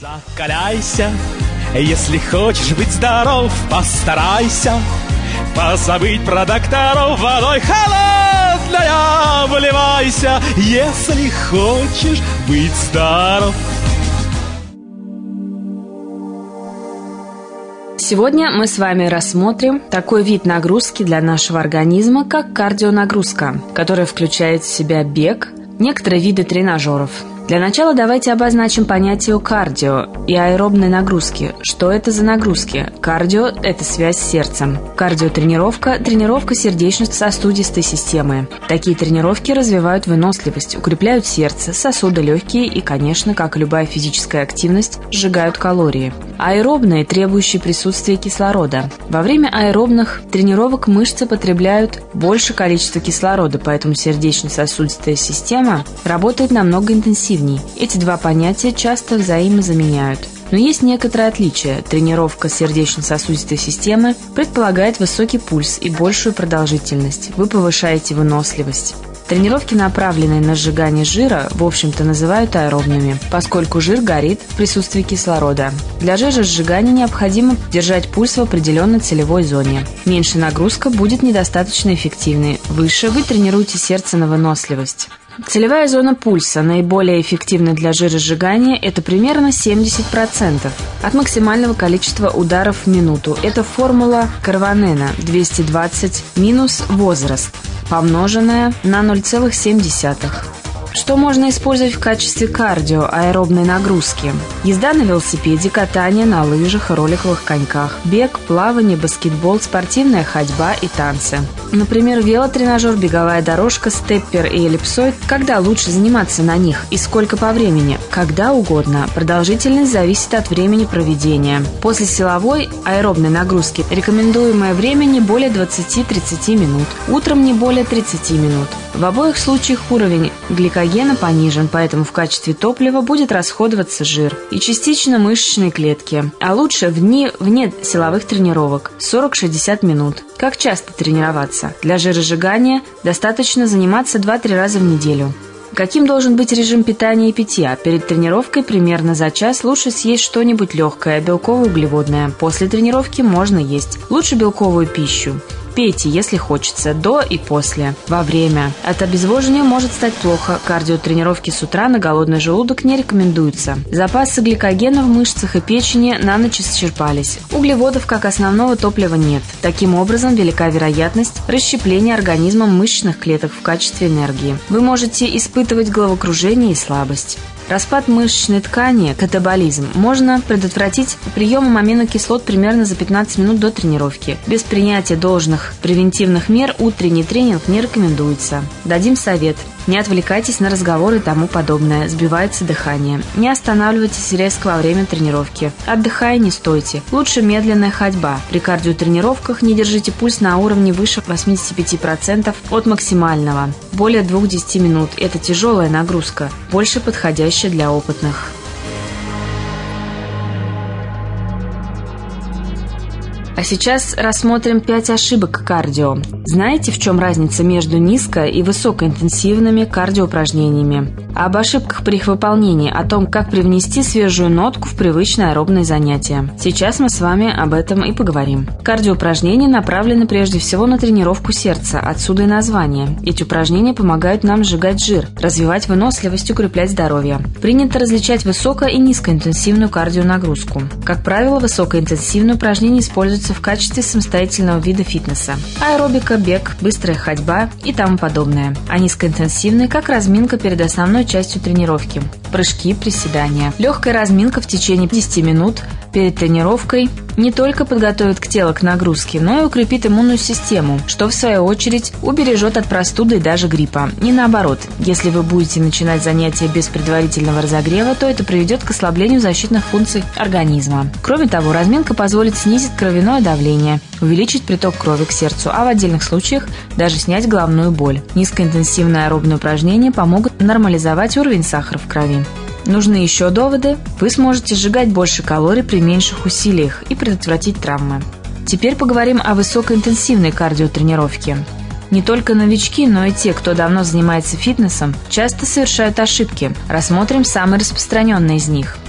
Закаляйся, если хочешь быть здоров, постарайся позабыть про докторов, водой холодная вливайся, если хочешь быть здоров. Сегодня мы с вами рассмотрим такой вид нагрузки для нашего организма, как кардионагрузка, которая включает в себя бег, некоторые виды тренажеров. Для начала давайте обозначим понятие кардио и аэробной нагрузки. Что это за нагрузки? Кардио – это связь с сердцем. Кардиотренировка – тренировка сердечно-сосудистой системы. Такие тренировки развивают выносливость, укрепляют сердце, сосуды легкие и, конечно, как и любая физическая активность, сжигают калории. Аэробные, требующие присутствия кислорода. Во время аэробных тренировок мышцы потребляют больше количества кислорода, поэтому сердечно-сосудистая система работает намного интенсивнее. Эти два понятия часто взаимозаменяют. Но есть некоторые отличия. Тренировка сердечно-сосудистой системы предполагает высокий пульс и большую продолжительность. Вы повышаете выносливость. Тренировки, направленные на сжигание жира, в общем-то называют аэробными, поскольку жир горит в присутствии кислорода. Для жиросжигания необходимо держать пульс в определенной целевой зоне. Меньше нагрузка будет недостаточно эффективной. Выше вы тренируете сердце на выносливость. Целевая зона пульса, наиболее эффективна для жиросжигания, это примерно 70% от максимального количества ударов в минуту. Это формула Карванена 220 минус возраст, помноженная на 0,7. Что можно использовать в качестве кардио аэробной нагрузки? Езда на велосипеде, катание на лыжах и роликовых коньках, бег, плавание, баскетбол, спортивная ходьба и танцы. Например, велотренажер, беговая дорожка, степпер и эллипсоид. Когда лучше заниматься на них и сколько по времени? Когда угодно. Продолжительность зависит от времени проведения. После силовой аэробной нагрузки рекомендуемое время не более 20-30 минут. Утром не более 30 минут. В обоих случаях уровень гликогена понижен, поэтому в качестве топлива будет расходоваться жир и частично мышечные клетки. А лучше вне силовых тренировок 40-60 минут. Как часто тренироваться? Для жиросжигания достаточно заниматься 2-3 раза в неделю. Каким должен быть режим питания и питья? Перед тренировкой примерно за час лучше съесть что-нибудь легкое, белково-углеводное. После тренировки можно есть. Лучше белковую пищу. Пейте, если хочется, до и после, во время. От обезвоживания может стать плохо. Кардиотренировки с утра на голодный желудок не рекомендуются. Запасы гликогена в мышцах и печени на ночь исчерпались. Углеводов как основного топлива нет. Таким образом, велика вероятность расщепления организмом мышечных клеток в качестве энергии. Вы можете испытывать головокружение и слабость. Распад мышечной ткани, катаболизм, можно предотвратить приемом аминокислот примерно за 15 минут до тренировки. Без принятия должных превентивных мер утренний тренинг не рекомендуется. Дадим совет. Не отвлекайтесь на разговоры и тому подобное, сбивается дыхание. Не останавливайтесь резко во время тренировки. Отдыхая, не стойте. Лучше медленная ходьба. При кардиотренировках не держите пульс на уровне выше 85% от максимального. Более 2-10 минут. Это тяжелая нагрузка, больше подходящая для опытных. А сейчас рассмотрим 5 ошибок кардио. Знаете, в чем разница между низко- и высокоинтенсивными кардиоупражнениями? Об ошибках при их выполнении, о том, как привнести свежую нотку в привычное аэробное занятие. Сейчас мы с вами об этом и поговорим. Кардиоупражнения направлены прежде всего на тренировку сердца, отсюда и название. Эти упражнения помогают нам сжигать жир, развивать выносливость, укреплять здоровье. Принято различать высоко- и низкоинтенсивную кардионагрузку. Как правило, высокоинтенсивные упражнения используются в качестве самостоятельного вида фитнеса. Аэробика, бег, быстрая ходьба и тому подобное. А низкоинтенсивные как разминка перед основной частью тренировки. Прыжки, приседания. Легкая разминка в течение 10 минут перед тренировкой не только подготовит тело к нагрузке, но и укрепит иммунную систему, что в свою очередь убережет от простуды и даже гриппа. И наоборот, если вы будете начинать занятия без предварительного разогрева, то это приведет к ослаблению защитных функций организма. Кроме того, разминка позволит снизить кровяное давление, увеличить приток крови к сердцу, а в отдельных случаях даже снять головную боль. Низкоинтенсивные аэробные упражнения помогут нормализовать уровень сахара в крови. Нужны еще доводы? Вы сможете сжигать больше калорий при меньших усилиях и предотвратить травмы. Теперь поговорим о высокоинтенсивной кардиотренировке. Не только новички, но и те, кто давно занимается фитнесом, часто совершают ошибки. Рассмотрим самые распространенные из них.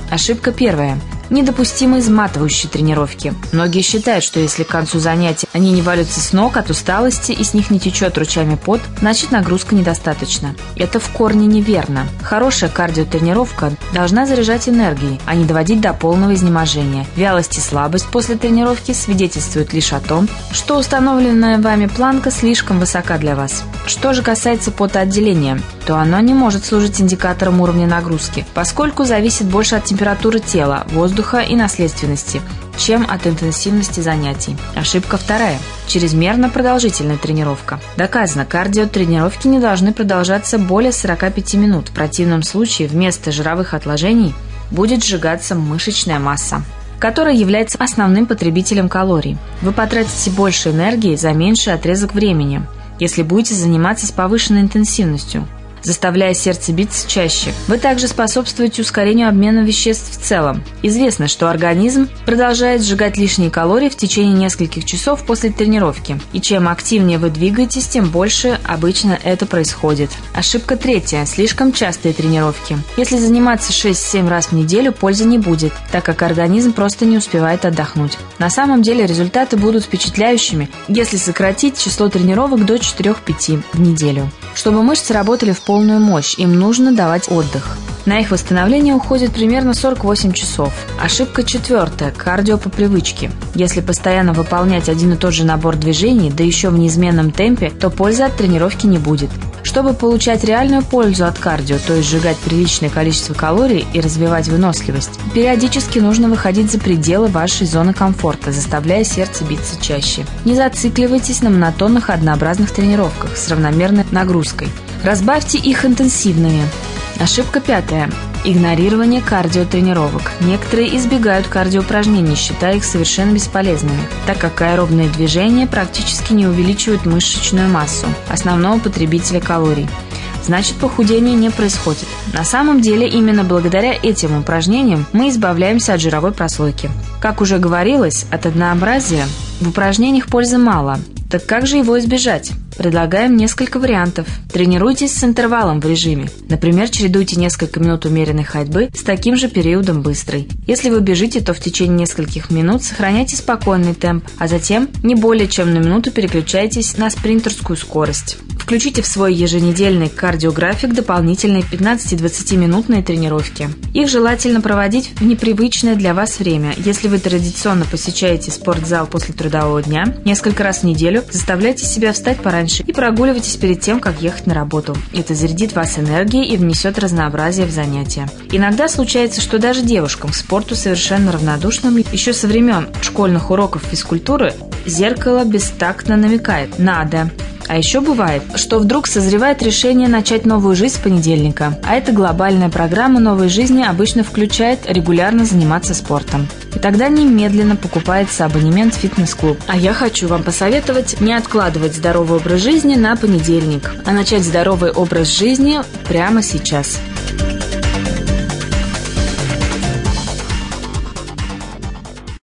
Ошибка первая. Недопустимы изматывающие тренировки. Многие считают, что если к концу занятия они не валятся с ног от усталости и с них не течет ручьями пот, значит нагрузка недостаточна. Это в корне неверно. Хорошая кардиотренировка должна заряжать энергией, а не доводить до полного изнеможения. Вялость и слабость после тренировки свидетельствуют лишь о том, что установленная вами планка слишком высока для вас. Что же касается потоотделения, то оно не может служить индикатором уровня нагрузки, поскольку зависит больше от температуры тела, воздуха и наследственности, чем от интенсивности занятий. Ошибка вторая. Чрезмерно продолжительная тренировка. Доказано, кардиотренировки не должны продолжаться более 45 минут. В противном случае вместо жировых отложений будет сжигаться мышечная масса, которая является основным потребителем калорий. Вы потратите больше энергии за меньший отрезок времени, если будете заниматься с повышенной интенсивностью, заставляя сердце биться чаще. Вы также способствуете ускорению обмена веществ в целом. Известно, что организм продолжает сжигать лишние калории в течение нескольких часов после тренировки. И чем активнее вы двигаетесь, тем больше обычно это происходит. Ошибка третья. Слишком частые тренировки. Если заниматься 6-7 раз в неделю, пользы не будет, так как организм просто не успевает отдохнуть. На самом деле результаты будут впечатляющими, если сократить число тренировок до 4-5 в неделю. Чтобы мышцы работали в полную мощь, им нужно давать отдых. На их восстановление уходит примерно 48 часов. Ошибка четвертая. Кардио по привычке. Если постоянно выполнять один и тот же набор движений, да еще в неизменном темпе, то пользы от тренировки не будет. Чтобы получать реальную пользу от кардио, то есть сжигать приличное количество калорий и развивать выносливость, периодически нужно выходить за пределы вашей зоны комфорта, заставляя сердце биться чаще. Не зацикливайтесь на монотонных однообразных тренировках с равномерной нагрузкой. Разбавьте их интенсивными. Ошибка пятая. Игнорирование кардиотренировок. Некоторые избегают кардиоупражнений, считая их совершенно бесполезными, так как аэробные движения практически не увеличивают мышечную массу, основного потребителя калорий. Значит, похудение не происходит. На самом деле, именно благодаря этим упражнениям мы избавляемся от жировой прослойки. Как уже говорилось, от однообразия в упражнениях пользы мало. Так как же его избежать? Предлагаем несколько вариантов. Тренируйтесь с интервалом в режиме. Например, чередуйте несколько минут умеренной ходьбы с таким же периодом быстрой. Если вы бежите, то в течение нескольких минут сохраняйте спокойный темп, а затем не более чем на минуту переключайтесь на спринтерскую скорость. Включите в свой еженедельный кардиографик дополнительные 15-20-минутные тренировки. Их желательно проводить в непривычное для вас время. Если вы традиционно посещаете спортзал после трудового дня, несколько раз в неделю заставляйте себя встать пораньше и прогуливайтесь перед тем, как ехать на работу. Это зарядит вас энергией и внесет разнообразие в занятия. Иногда случается, что даже девушкам к спорту совершенно равнодушным еще со времен школьных уроков физкультуры зеркало бестактно намекает «надо». А еще бывает, что вдруг созревает решение начать новую жизнь с понедельника, а эта глобальная программа новой жизни обычно включает регулярно заниматься спортом. И тогда немедленно покупается абонемент в фитнес-клуб. А я хочу вам посоветовать не откладывать здоровый образ жизни на понедельник, а начать здоровый образ жизни прямо сейчас.